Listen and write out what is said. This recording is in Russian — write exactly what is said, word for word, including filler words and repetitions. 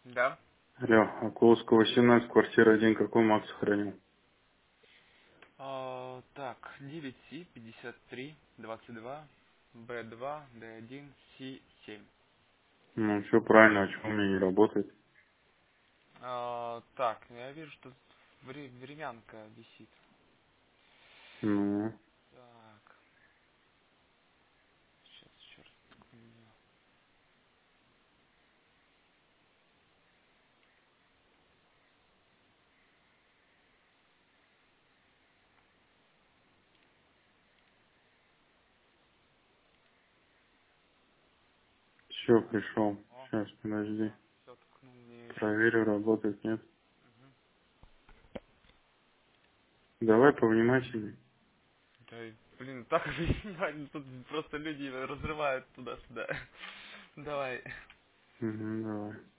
Да. Алло, Окуловского семнадцать, квартира один, какой МАК сохранил? А, так, девять Си пятьдесят три двадцать два Б два Д один Си семь. Ну, все правильно, а чего у меня не работает? А, так, я вижу, что вре- времянка висит. Ну, Так, сейчас еще раз ткну. все, пришел. О, Сейчас, подожди. да, все ткнул мне еще. Проверю, работает, нет. Мгм. Давай повнимательней. Да, и, блин, так объяснять, тут просто люди разрывают туда-сюда. Давай. Угу, давай.